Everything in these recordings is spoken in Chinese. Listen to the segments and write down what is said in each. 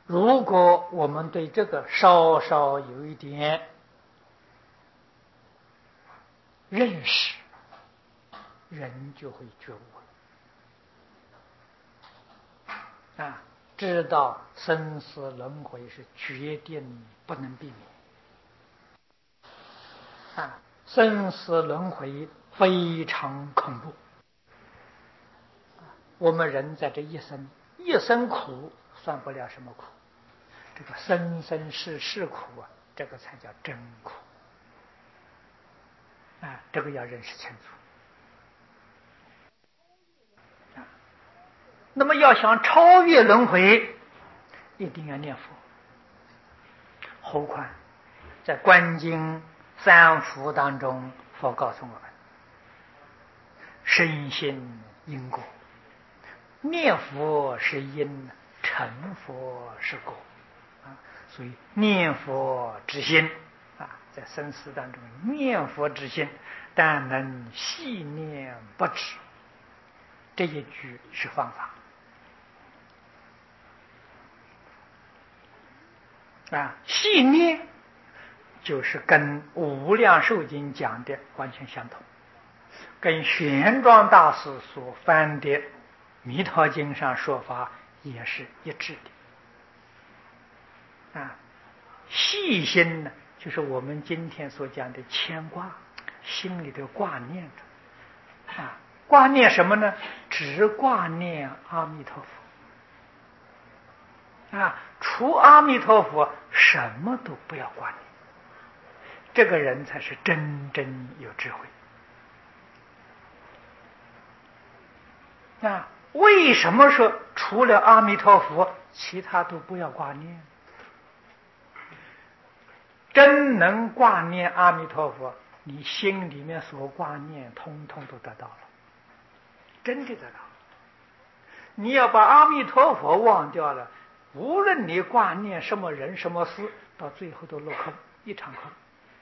如果我们对这个稍稍有一点认识，人就会觉悟了知道生死轮回是决定不能避免生死轮回非常恐怖。我们人在这一生苦算不了什么苦，这个生生世世苦这个才叫真苦这个要认识清楚那么要想超越轮回，一定要念佛。何况在观经三福当中，佛告诉我们，身心因果，念佛是因，成佛是果所以念佛之心在生死当中，念佛之心但能细念不止，这一句是方法细念就是跟《无量寿经》讲的完全相同，跟玄奘大师所翻的《弥陀经》上说法也是一致的细心呢，就是我们今天所讲的牵挂，心里头挂念着挂念什么呢？只挂念阿弥陀佛除阿弥陀佛什么都不要挂念，这个人才是真正有智慧为什么说除了阿弥陀佛其他都不要挂念？真能挂念阿弥陀佛，你心里面所挂念通通都得到了，真的得到了。你要把阿弥陀佛忘掉了，无论你挂念什么人什么事，到最后都落空，一场空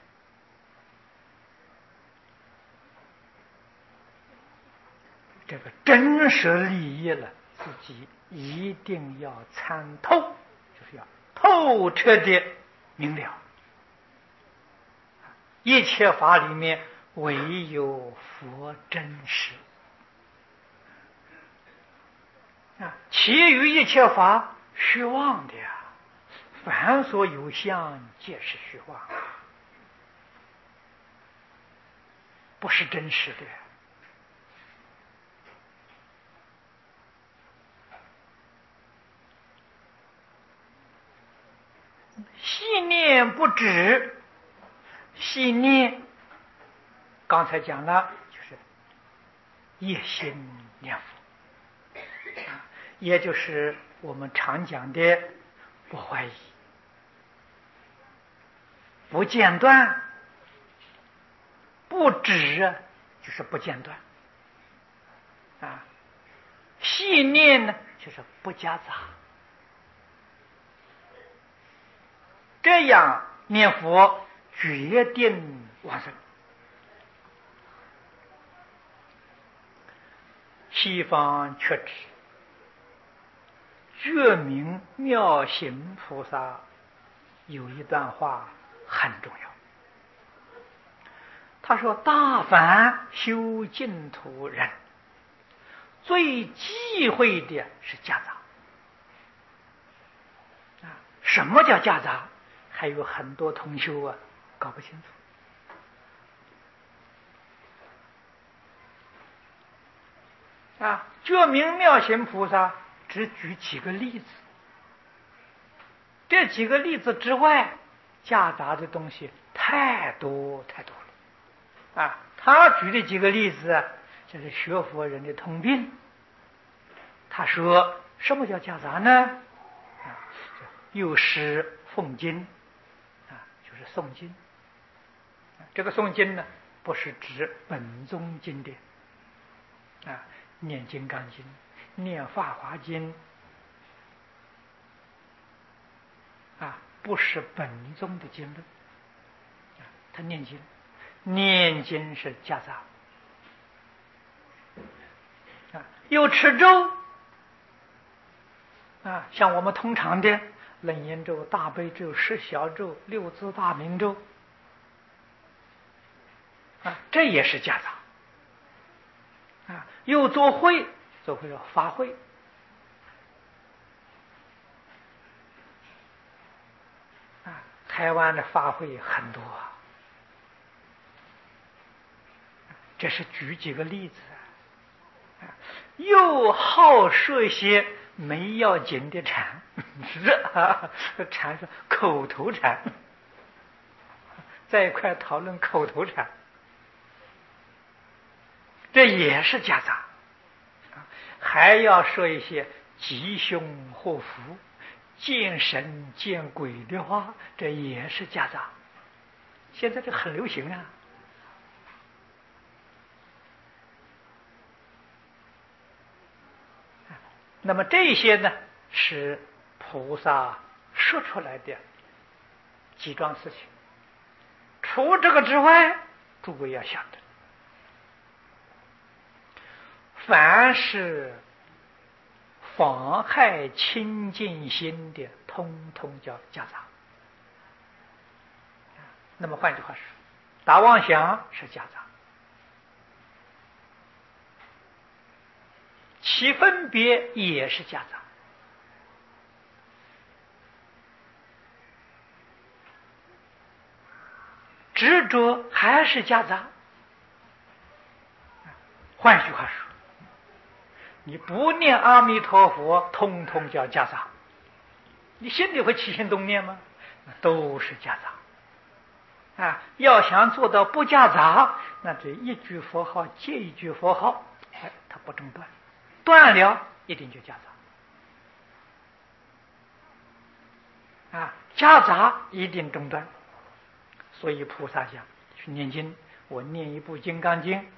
这个真实利益了，自己一定要参透，就是要透彻的明了。一切法里面唯有佛真实其余一切法虚妄的凡所有相皆是虚妄，不是真实的细念不止，细念刚才讲了，就是夜心念佛也就是我们常讲的不怀疑、不间断、不止就是不间断细念呢就是不夹杂，这样念佛决定往生。西方确知觉明妙行菩萨有一段话很重要，他说大凡修净土人最忌讳的是夹杂什么叫夹杂？还有很多同修搞不清楚觉明妙行菩萨只举几个例子，这几个例子之外夹杂的东西太多太多了他举的几个例子这是学佛人的通病。他说什么叫夹杂呢？有诗诵经就是诵经这个诵经呢不是指本宗经典念金刚经、念法华经不是本宗的经论他念经，念经是夹杂有持咒像我们通常的楞严咒、大悲咒、十小咒、六字大明咒这也是夹杂又做会叫法会台湾的法会很多这是举几个例子又好说一些没要紧的禅禅是口头禅，在一块讨论口头禅，这也是夹杂还要说一些吉凶祸福、见神见鬼的话，这也是夹杂。现在这很流行那么这些呢，是菩萨说出来的几桩事情。除这个之外，诸位要晓得，凡是妨害清净心的，通通叫夹杂。那么换句话说，打妄想是夹杂，起分别也是夹杂，执着还是夹杂。换句话说，你不念阿弥陀佛，通通叫夹杂。你心里会起心动念吗？都是夹杂要想做到不夹杂，那这一句佛号接一句佛号，它不中断，断了一定就夹杂夹杂一定中断。所以菩萨讲去念经，我念一部《金刚经》，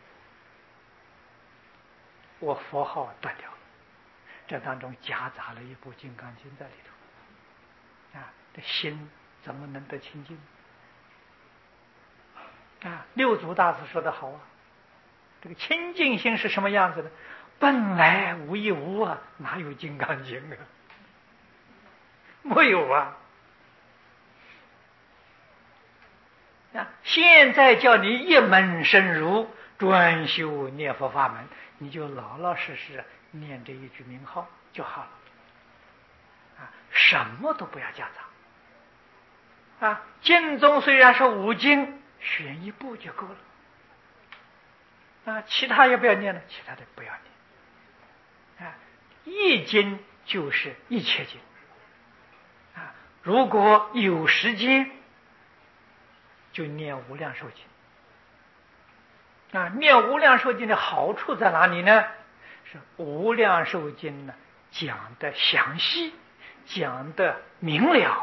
我佛号断掉了，这当中夹杂了一部《金刚经》在里头这心怎么能得清净六祖大师说得好这个清净心是什么样子的？本来无一物哪有《金刚经》没有现在叫你一门深入，专修念佛法门，你就老老实实念这一句名号就好了什么都不要夹杂经中虽然是5经，选一部就够了其他也不要念了，其他的不要念一经就是一切经如果有时间就念无量寿经念无量寿经的好处在哪里呢？是无量寿经呢讲的详细，讲的明了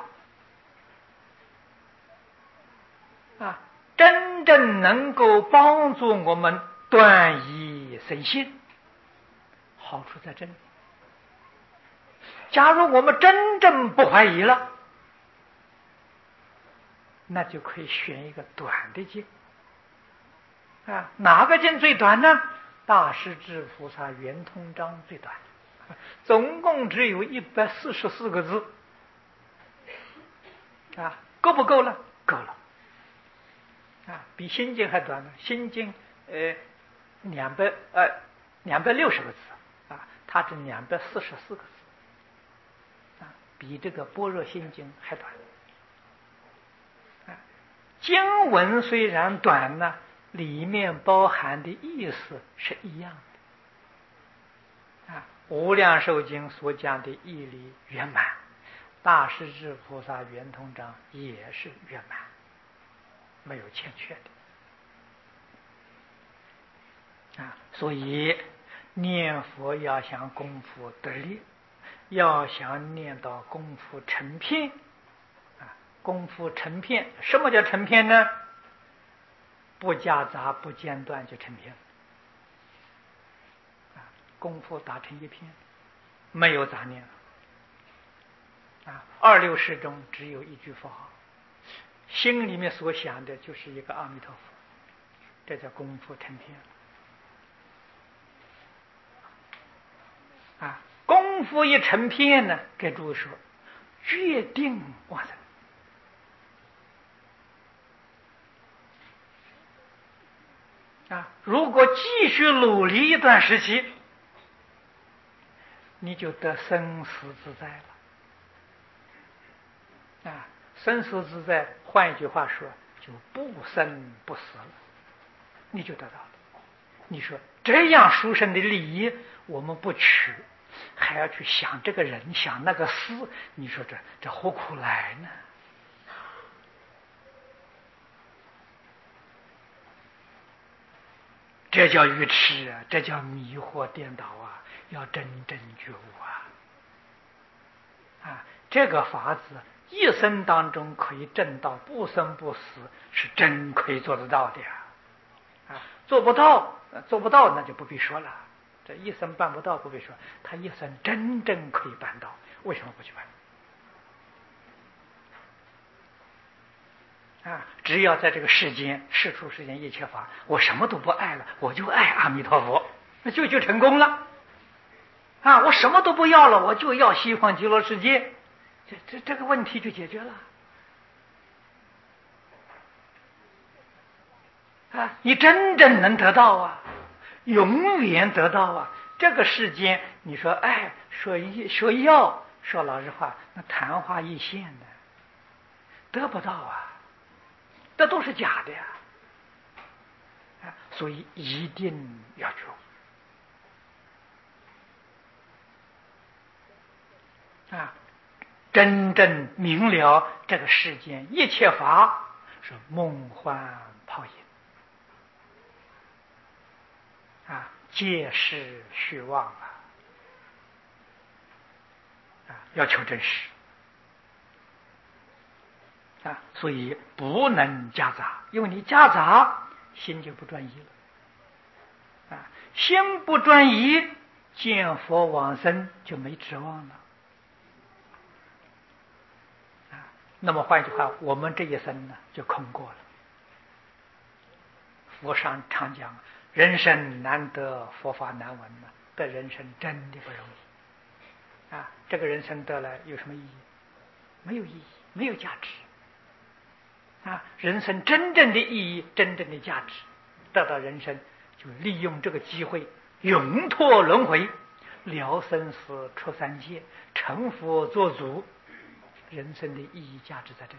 真正能够帮助我们断疑生信，好处在这里。假如我们真正不怀疑了，那就可以选一个短的经哪个经最短呢？大势至菩萨圆通章最短，总共只有144个字够不够了？够了比心经还短呢。心经260个字它只244个字比这个般若心经还短经文虽然短呢，里面包含的意思是一样的无量寿经所讲的义理圆满，大势至菩萨圆通章也是圆满，没有欠缺的所以念佛要想功夫得力，要想念到功夫成片功夫成片。什么叫成片呢？不夹杂不间断就成片功夫打成一片，没有杂念260中只有一句佛号，心里面所想的就是一个阿弥陀佛，这叫功夫成片功夫一成片呢，给诸位说， 决定往生。如果继续努力一段时期，你就得生死自在了。生死自在，换一句话说，就不生不死了，你就得到了。你说这样殊胜的利益，我们不取，还要去想这个人，想那个事，你说这何苦来呢？这叫愚痴啊，这叫迷惑颠倒啊！要真正觉悟这个法子一生当中可以证到不生不死，是真可以做得到的做不到那就不必说了，这一生办不到不必说，他一生真正可以办到，为什么不去办只要在这个世间世出世间一切法，我什么都不爱了，我就爱阿弥陀佛，那就成功了我什么都不要了，我就要西方极乐世界，这个问题就解决了你真正能得到永远得到这个世间，你说爱说要，说老实话，那昙花一现的，得不到这都是假的所以一定要觉悟真正明了这个世间一切法是梦幻泡影皆是虚妄要求真实所以不能夹杂，因为你夹杂心就不专一了心不专一，见佛往生就没指望了那么换句话，我们这一生呢就空过了。佛上常讲，人生难得，佛法难闻得人生真的不容易这个人生得了有什么意义？没有意义，没有价值人生真正的意义，真正的价值，得到人生就利用这个机会永脱轮回，了生死，出三界，成佛做主，人生的意义价值在这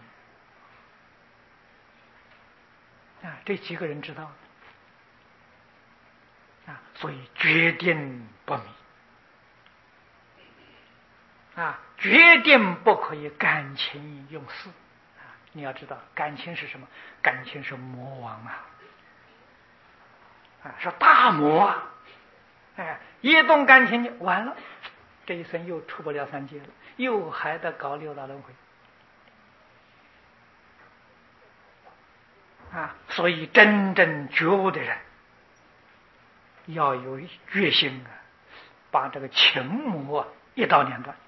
里这几个人知道所以决定不迷决定不可以感情用事你要知道感情是什么？感情是魔王是大魔一动感情就完了，这一生又出不了三界了，又还得搞六道轮回所以真正觉悟的人要有决心把这个情魔一刀两断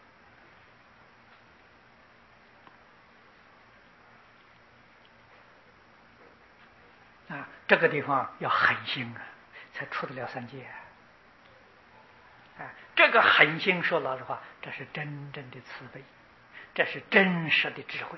这个地方要狠心才出得了三界这个狠心说老实话，这是真正的慈悲，这是真实的智慧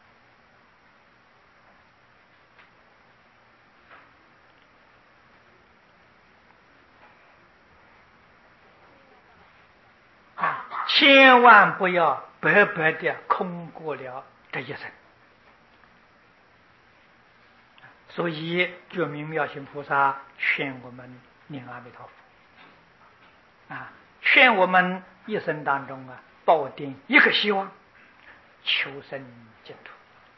千万不要白白的空过了这一生。所以觉明妙行菩萨劝我们念阿弥陀佛劝我们一生当中抱定一个希望，求生净土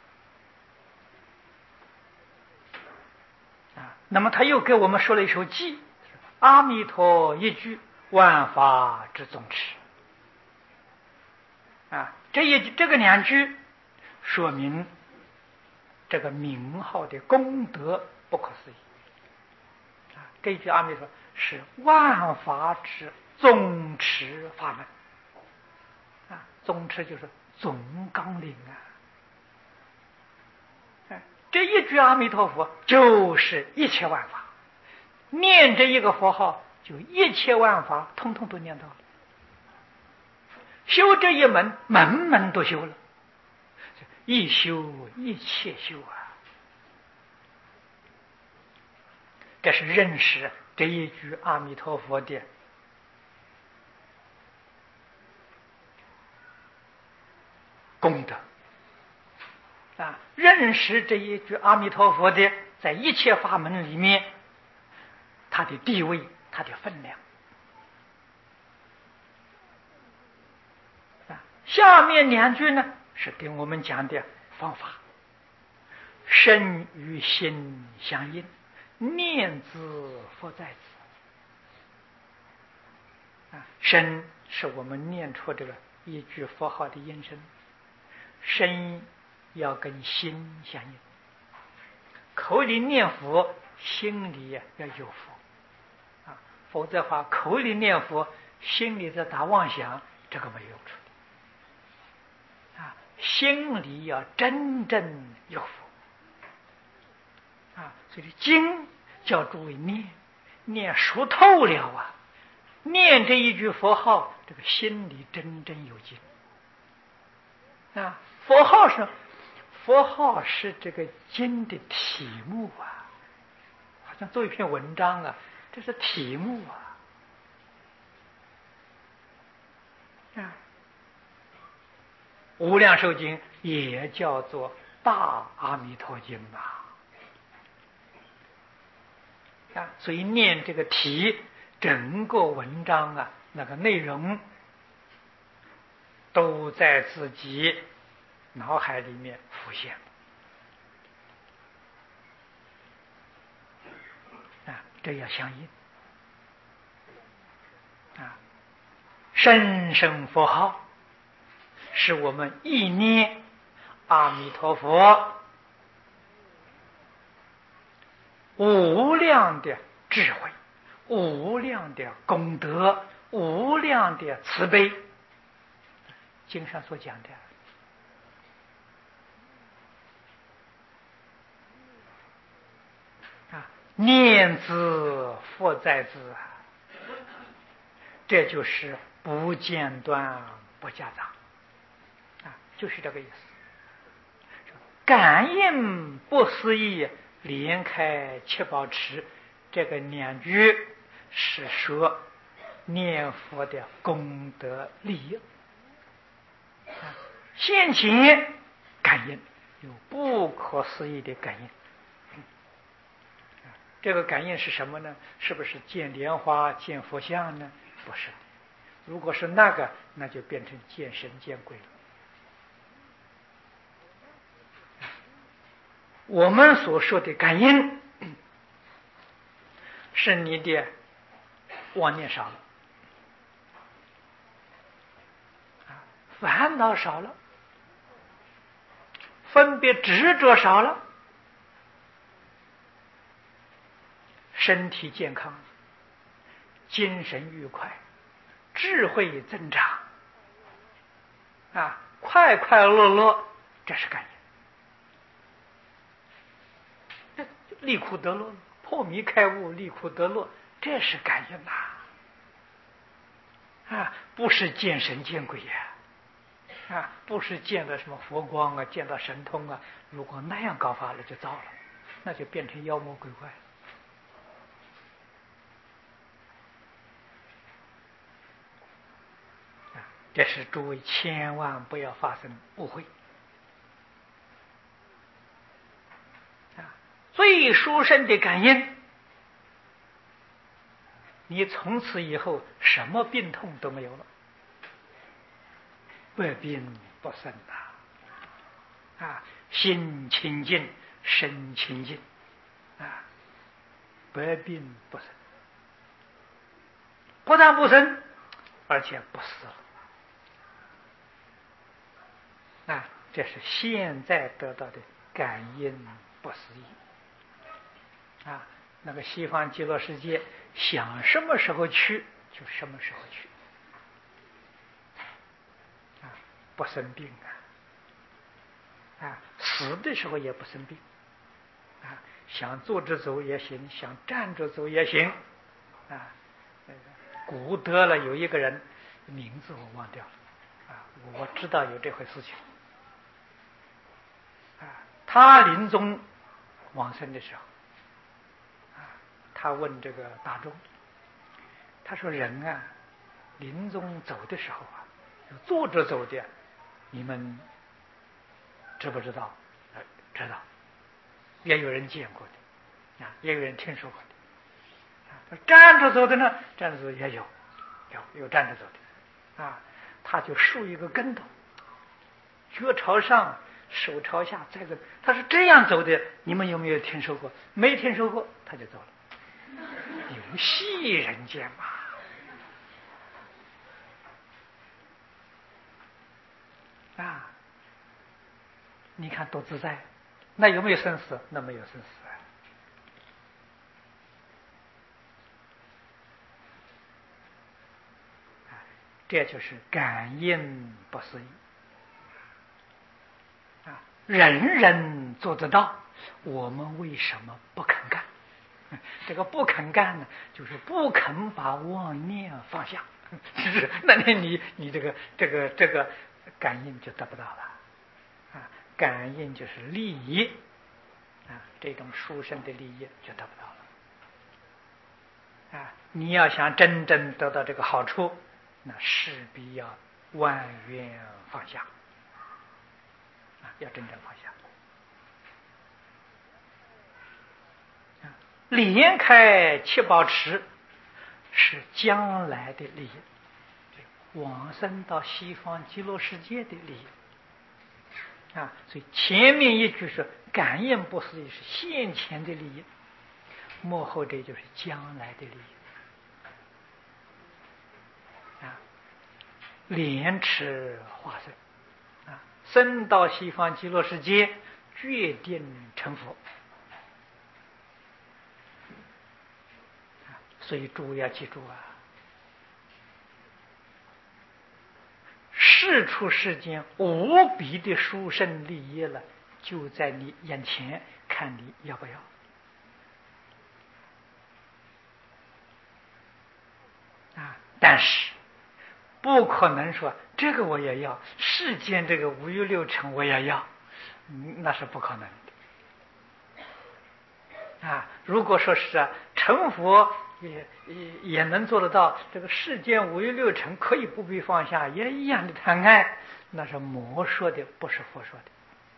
那么他又给我们说了一首偈，阿弥陀一句，万法之宗持这个两句说明这个名号的功德不可思议这一句阿弥陀是万法之宗持法门宗持就是总纲领这一句阿弥陀佛就是一切万法，念这一个佛号就一切万法通通都念到了修这一门，门门都修了，一修一切修啊！这是认识这一句阿弥陀佛的功德啊！认识这一句阿弥陀佛的，在一切法门里面，它的地位，它的分量。下面两句呢，是给我们讲的方法：身与心相应，念兹佛在兹。身是我们念出这个一句佛号的音声，声要跟心相应。口里念佛，心里要有佛否则的话，口里念佛，心里在打妄想，这个没有处。心里要真正有佛所以经叫诸位念熟透了念这一句佛号，这个心里真正有经佛号是这个经的题目好像做一篇文章这是题目无量寿经也叫做大阿弥陀经所以念这个题，整个文章那个内容都在自己脑海里面浮现这要相应声声佛号是我们意念阿弥陀佛无量的智慧，无量的功德，无量的慈悲。经上所讲的念兹佛在兹这就是不间断不夹杂就是这个意思。感应不思议，连开七宝池，这个两句是说念佛的功德利益现前感应有不可思议的感应这个感应是什么呢？是不是见莲花见佛像呢？不是，如果是那个，那就变成见神见鬼了。我们所说的感应是你的妄念少了烦恼少了，分别执着少了，身体健康，精神愉快，智慧增长快快乐乐，这是感应。离苦得乐，破迷开悟，离苦得乐，这是感应不是见神见鬼不是见到什么佛光见到神通如果那样搞法了就糟了，那就变成妖魔鬼怪这是诸位千万不要发生误会最殊胜的感应，你从此以后什么病痛都没有了，百病不生心清净，身清净百病不生，不但不生，而且不死了这是现在得到的感应不思议那个西方极乐世界想什么时候去就什么时候去不生病死的时候也不生病想坐着走也行，想站着走也行古德了有一个人名字我忘掉了我知道有这回事情。他临终往生的时候，他问这个大众，他说：“人啊，临终走的时候啊，坐着走的，你们知不知道？知道，也有人见过的，也有人听说过的。站着走的呢，站着走也有站着走的，他就竖一个跟头，脚朝上，手朝下，再个他是这样走的，你们有没有听说过？没听说过，他就走了。有戏人间嘛。”你看多自在，那有没有生死？那没有生死这就是感应不思议人人做得到，我们为什么不肯干？这个不肯干呢，就是不肯把妄念放下，那你这个感应就得不到了感应就是利益这种殊胜的利益就得不到了你要想真正得到这个好处，那势必要万缘放下要真正放下。连开七宝池是将来的利益，往生到西方极乐世界的利益所以前面一句是感应不思议，是现前的利益，幕后这就是将来的利益莲池化身生到西方极乐世界，决定成佛所以诸位要记住世出世间无比的殊胜利益了，就在你眼前，看你要不要但是不可能说这个我也要，世间这个五欲六尘我也要，那是不可能的如果说是成佛也能做得到，这个世间五欲六尘可以不必放下，也一样的贪爱，那是魔说的，不是佛说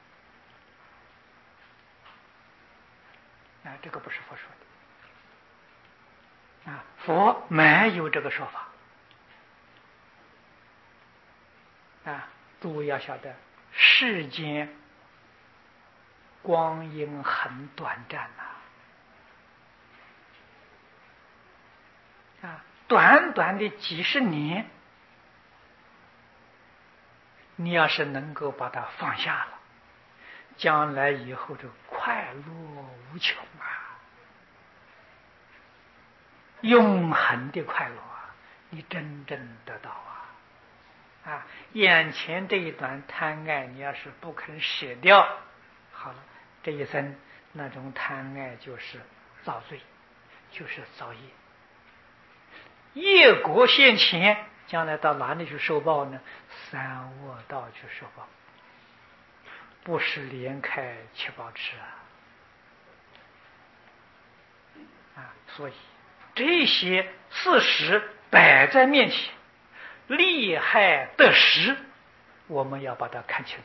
的这个不是佛说的佛没有这个说法诸位要晓得，世间光阴很短暂短短的几十年，你要是能够把它放下了，将来以后就快乐无穷永恒的快乐你真正得到眼前这一段贪爱，你要是不肯舍掉，好了，这一生那种贪爱就是造罪，就是造业，业果现前，将来到哪里去受报呢？三恶道去受报，不是连开七宝池所以这些事实摆在面前，利害得失，我们要把它看清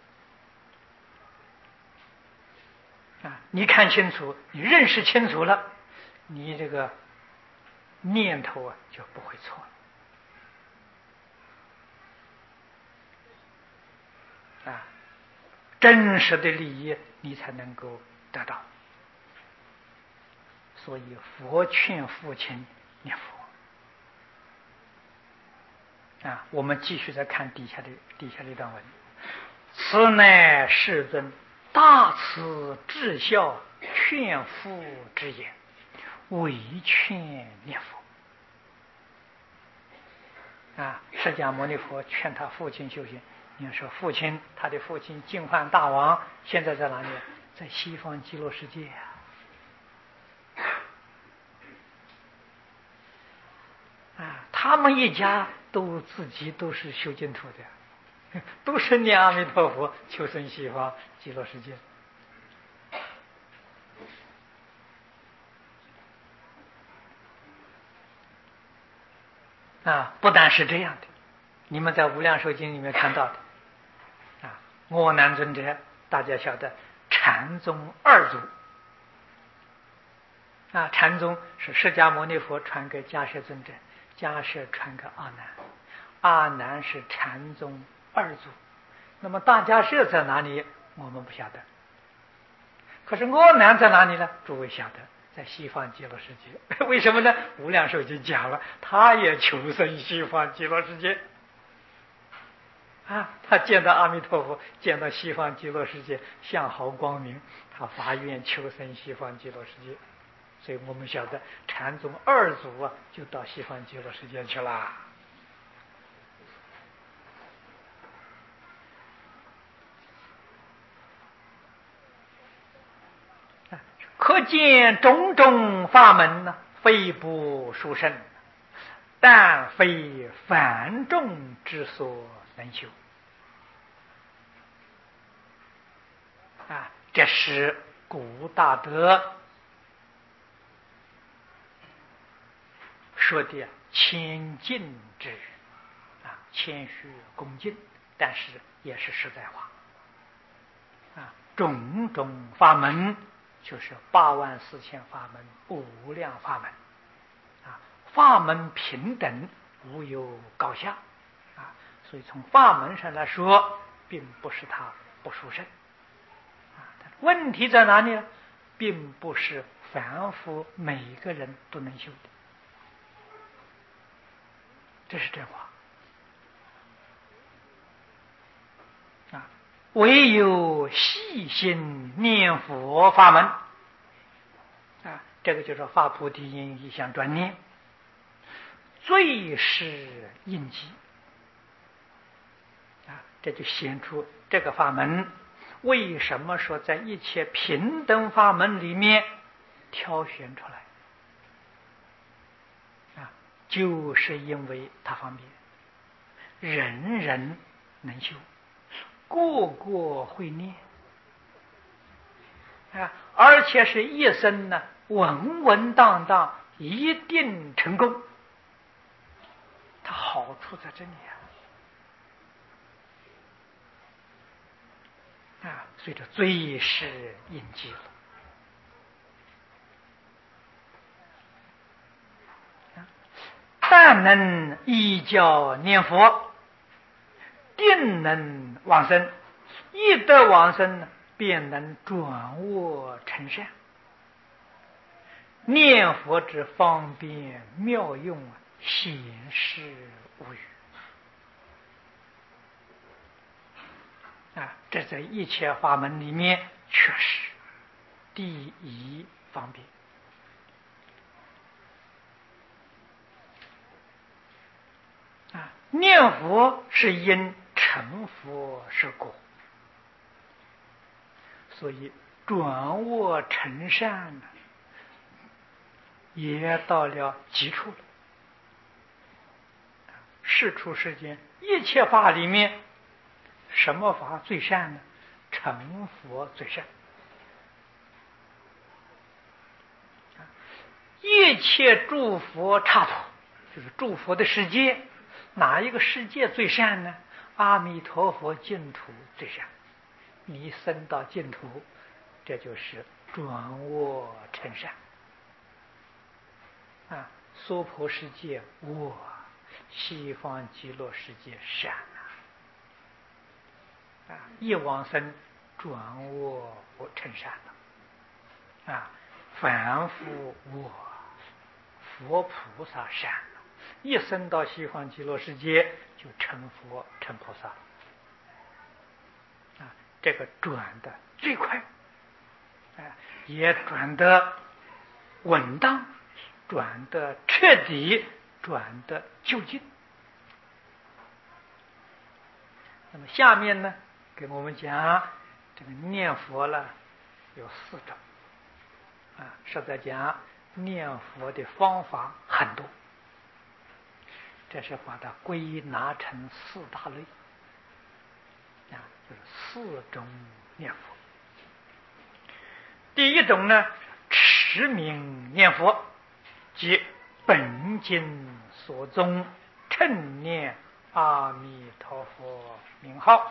楚你看清楚，你认识清楚了，你这个念头就不会错了真实的利益你才能够得到。所以佛劝父亲念佛我们继续再看底下的一段文：此乃世尊大慈至孝劝父之言，唯劝念佛释迦牟尼佛劝他父亲修行。你说他的父亲净饭大王现在在哪里？在西方极乐世界他们一家自己都是修净土的都是念阿弥陀佛，求生西方极乐世界。不但是这样的，你们在《无量寿经》里面看到的，阿难尊者，大家晓得禅宗二祖，禅宗是释迦牟尼佛传给迦叶尊者，迦叶传给阿难，阿难是禅宗二祖。那么大迦叶在哪里？我们不晓得。可是阿难在哪里呢？诸位晓得，在西方极乐世界。为什么呢？无量寿经讲了，他也求生西方极乐世界。他见到阿弥陀佛，见到西方极乐世界相好光明，他发愿求生西方极乐世界。所以我们晓得禅宗二祖就到西方极乐世界去了。可见种种法门非不殊胜，但非凡众之所能修。这是古大德说的谦敬之语，谦虚恭敬，但是也是实在话。种种法门就是84000法门，无量法门，法门平等，无有高下，所以从法门上来说，并不是它不殊胜，问题在哪里呢？并不是凡夫每一个人都能修的，这是真话。唯有细心念佛法门，这个就是发菩提心一向专念，最是应机。这就显出这个法门为什么说在一切平等法门里面挑选出来，就是因为它方便，人人能修，个个会念，而且是一生稳稳当当，一定成功。它好处在这里所以这最是应机了。但能依教念佛，定能往生，一得往生便能转恶成善。念佛之方便妙用，显示无语。这在一切法门里面确实第一方便。念佛是因，成佛是果，所以转恶成善也到了极处了。世出世间一切法里面，什么法最善呢？成佛最善。一切诸佛刹土，就是诸佛的世界，哪一个世界最善呢？阿弥陀佛净土最善。你升到净土，这就是转恶成善。娑婆世界恶，西方极乐世界善一往生转恶成善了。凡夫恶，佛菩萨善了，一生到西方极乐世界就成佛成菩萨了。这个转的最快，也转得稳当，转得彻底，转得究竟。那么下面呢，给我们讲这个念佛了有4种。实在讲念佛的方法很多，这是把它归纳成4大类。 就是四种念佛。第一种呢，持名念佛，即本经所宗，称念阿弥陀佛名号。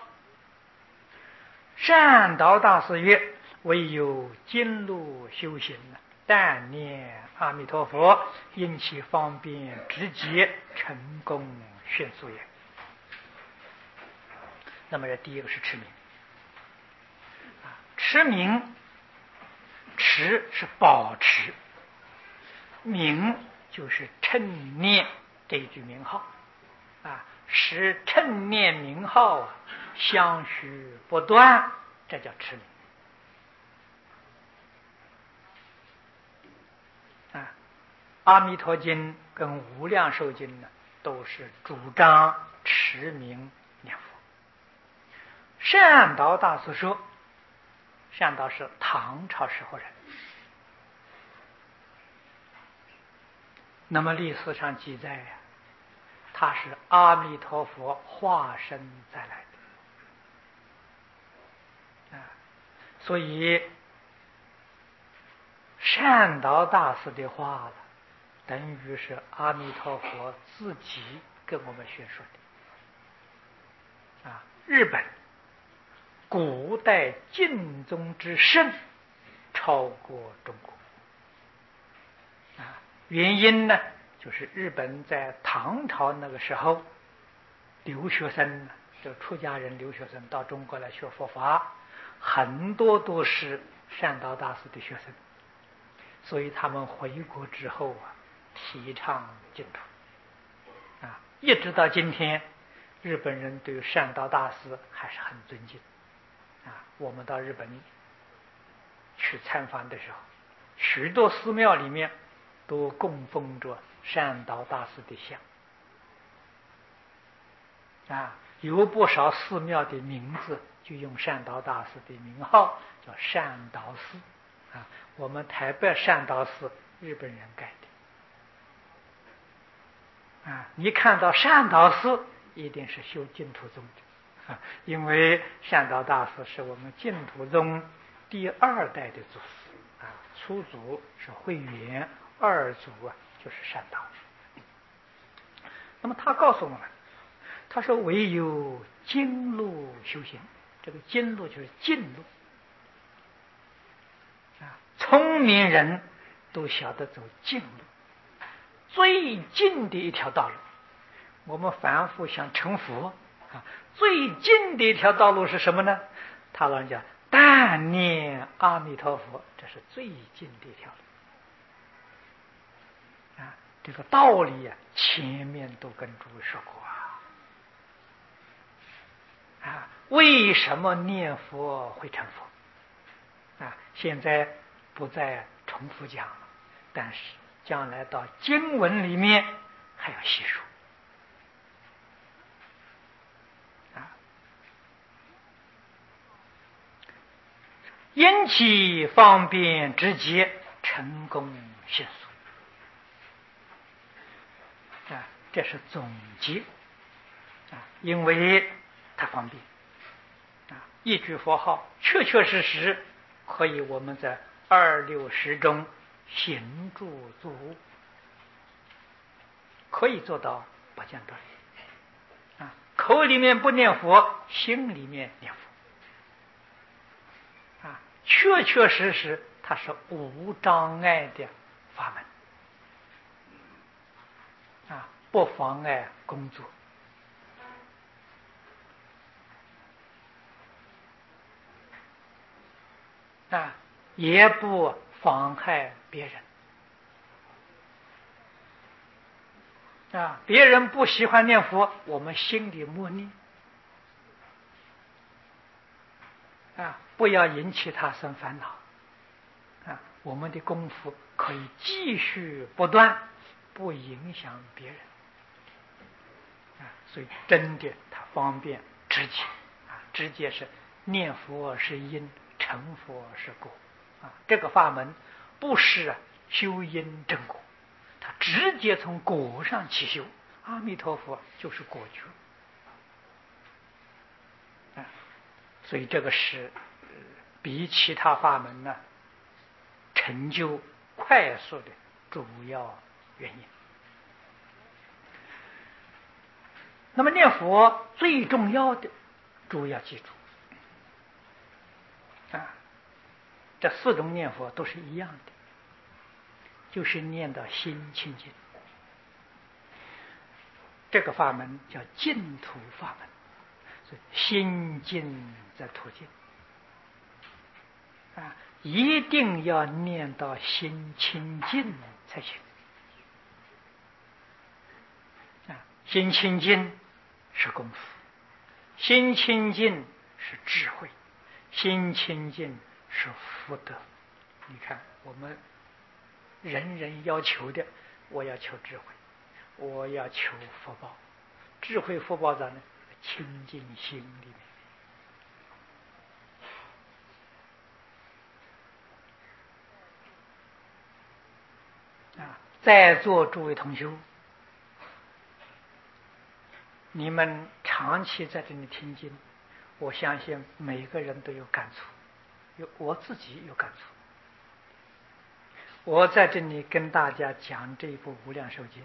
善导大师曰：唯有经路修行，但念阿弥陀佛，因其方便直接，成功迅速也。那么这第一个是持名。持名，持是保持，名就是称念这一句名号使称念名号相续不断，这叫持名。阿弥陀经跟无量寿经呢，都是主张持名念佛。善导大师说，善导是唐朝时候人，那么历史上记载他是阿弥陀佛化身再来的所以善导大师的话等于是阿弥陀佛自己跟我们宣说的日本古代净宗之盛超过中国原因呢，就是日本在唐朝那个时候，留学生就出家人留学生到中国来学佛法，很多都是善导大师的学生，所以他们回国之后提倡净土一直到今天，日本人对善导大师还是很尊敬我们到日本去参访的时候，许多寺庙里面都供奉着善导大师的像有不少寺庙的名字就用善导大师的名号，叫善导寺我们台北善导寺日本人盖的你看到善导寺一定是修净土宗的因为善导大师是我们净土宗第二代的祖师初祖是慧远，二祖就是善导。那么他告诉我们，他说唯有经路修行，这个经路就是近路聪明人都晓得走近路，最近的一条道路。我们凡夫想成佛最近的一条道路是什么呢？他老人家但念阿弥陀佛，这是最近的一条路这个道理前面都跟诸位说过为什么念佛会成佛现在不再重复讲了，但是将来到经文里面还要细说因其方便直接，成功迅速这是总结因为它方便一句佛号确确实实可以我们在260中行住坐卧，可以做到不间断口里面不念佛，心里面念佛确确实实它是无障碍的法门不妨碍工作也不妨害别人别人不喜欢念佛，我们心里默念不要引起他生烦恼我们的功夫可以继续不断，不影响别人所以真的它方便直接直接是念佛是因，成佛是果这个法门不是修因正果，它直接从果上起修，阿弥陀佛就是果觉所以这个是比其他法门呢成就快速的主要原因。那么念佛最重要的，诸位要记住啊，这4种念佛都是一样的，就是念到心清净。这个法门叫净土法门，所以心净则土净啊，一定要念到心清净才行啊。心清净是功夫，心清净是智慧，心清净是福德。你看我们人人要求的，我要求智慧，我要求福报，智慧福报在呢清净心里面啊。在座诸位同修，你们长期在这里听经，我相信每个人都有感触，我自己有感触。我在这里跟大家讲这一部《无量寿经》，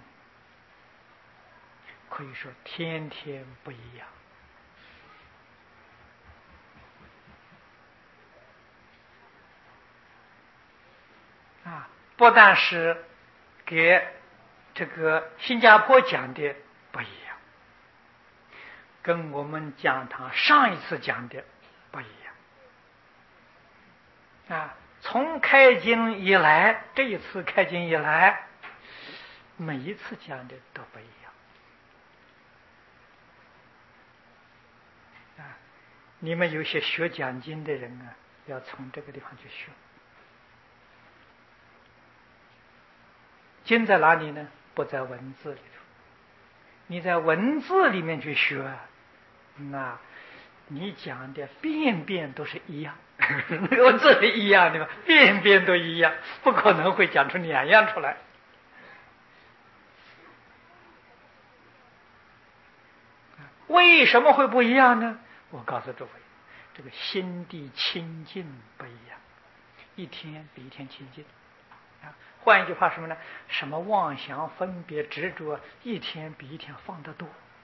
可以说天天不一样啊！不但是给这个新加坡讲的不一样，跟我们讲堂上一次讲的不一样啊！从开经以来，这一次开经以来，每一次讲的都不一样啊！你们有些学讲经的人啊，要从这个地方去学。经在哪里呢？不在文字里头。你在文字里面去学，那你讲的遍遍都是一样，文字是一样的嘛，遍遍都一样，不可能会讲出2样出来。为什么会不一样呢？我告诉诸位，这个心地清净不一样，一天比一天清净啊。换一句话什么呢？什么妄想分别执着，一天比一天放得多。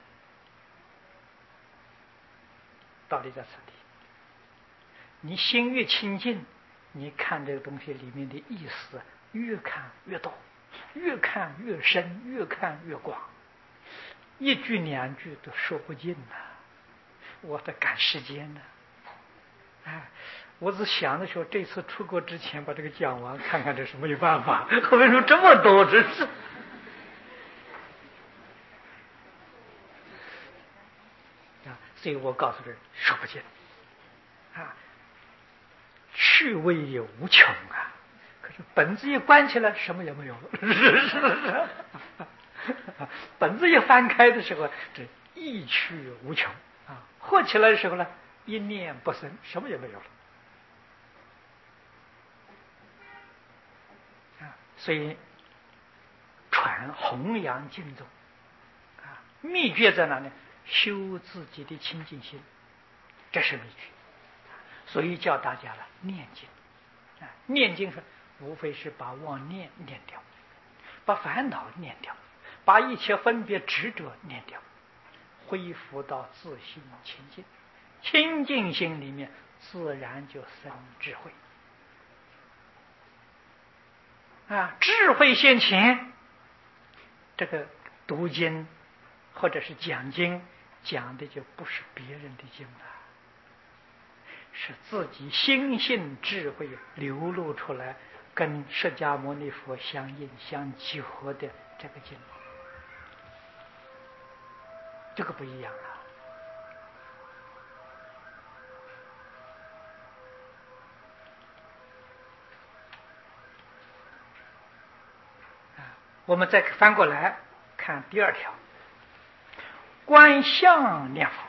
道理在此地，你心越清净，你看这个东西里面的意思越看越多，越看越深，越看越广，一句2句都说不尽呐。我在赶时间呢，我只想的时候，这次出国之前把这个讲完，看看这是没有办法。后面说这么多，真是所以我告诉人说不尽趣味无穷啊！可是本子一关起来，什么也没有了。本子一翻开的时候，这意趣无穷合起来的时候呢，一念不生，什么也没有了所以传弘扬经宗秘诀在哪呢？修自己的清净心，这是秘诀。所以叫大家了念经念经无非是把妄念念掉，把烦恼念掉，把一切分别执着念掉，恢复到自心清净。清净心里面自然就生智慧智慧现前。这个读经或者是讲经，讲的就不是别人的经了，是自己心性智慧流露出来，跟释迦牟尼佛相应相结合的这个经，这个不一样我们再翻过来看第2条，观相念佛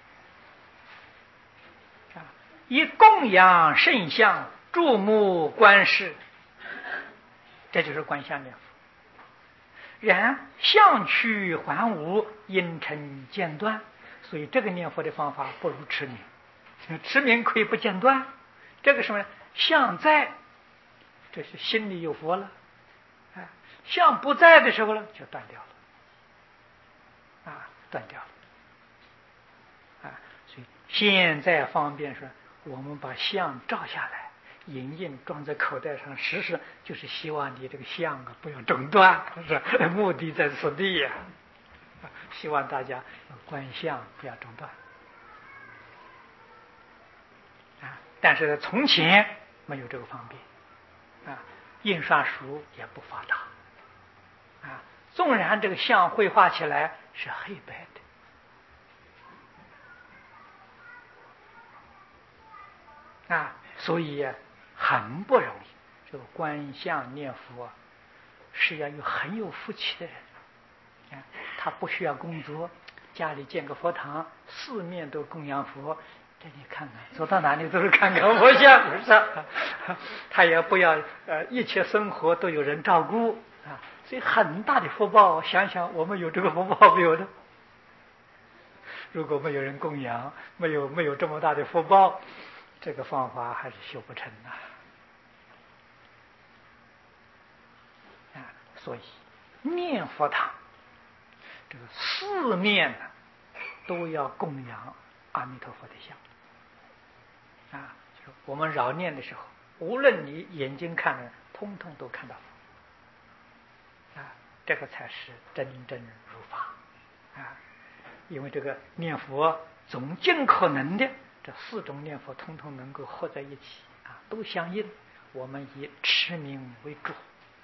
以供养圣像，注目观世，这就是观相念佛。然相去还无，因尘间断，所以这个念佛的方法不如持名持名可以不间断，这个什么呢？相在，这是心里有佛了，相不在的时候呢，就断掉了，断掉了，所以现在方便说，我们把相照下来，影印装在口袋上，实时就是希望你这个相不要中断，是目的在此地呀。希望大家观相不要中断。但是从前没有这个方便，印刷术也不发达，纵然这个像绘画起来是黑白的，所以很不容易。这个观相念佛是要很有福气的人，他不需要工作，家里建个佛堂，四面都供养佛。这你看看，走到哪里都是看看佛像，是不是？他也不要一切生活都有人照顾所以很大的福报。想想我们有这个福报没有呢？如果没有人供养，没有这么大的福报，这个方法还是修不成所以念佛堂这个四面呢都要供养阿弥陀佛的像。就是我们绕念的时候，无论你眼睛看的，通通都看到佛，这个才是真正如法因为这个念佛总尽可能的，这四种念佛通通能够合在一起都相应。我们以持名为主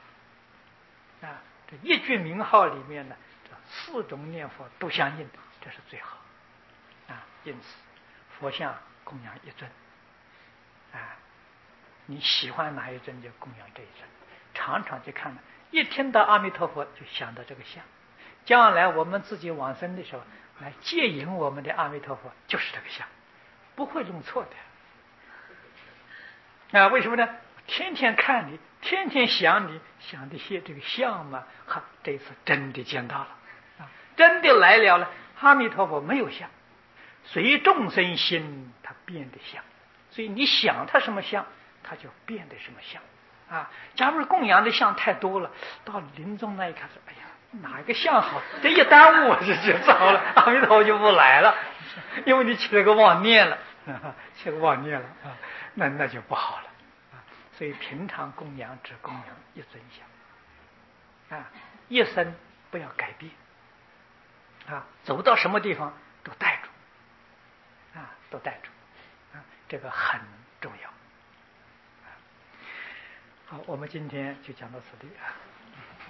这一句名号里面呢，这四种念佛都相应，这是最好因此佛像供养一尊你喜欢哪一尊就供养这一尊，常常去看一听到阿弥陀佛就想到这个像。将来我们自己往生的时候，来接引我们的阿弥陀佛就是这个像，不会弄错的为什么呢？天天看你，天天想你，想的些这个像嘛，这次真的见到了真的来了阿弥陀佛没有像，随众生心他变的像，所以你想他什么像，他就变得什么像假如供养的像太多了，到临终那一刻说，哎呀，哪个像好？这一耽误我就糟了，阿弥陀佛就不来了，因为你起了个妄念了，起了个妄念了那就不好了所以平常供养只供养一尊像一生不要改变走到什么地方都带住都带住这个很重要。好，我们今天就讲到此地